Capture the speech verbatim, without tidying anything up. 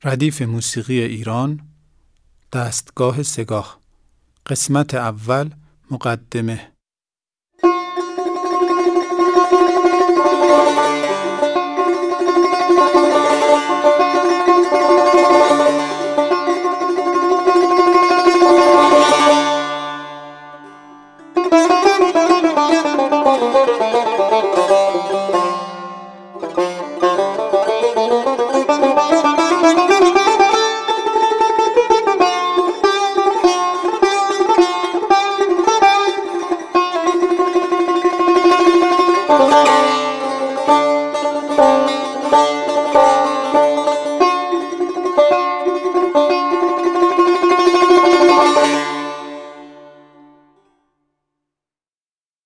ردیف موسیقی ایران، دستگاه سه گاه. قسمت اول، مقدمه.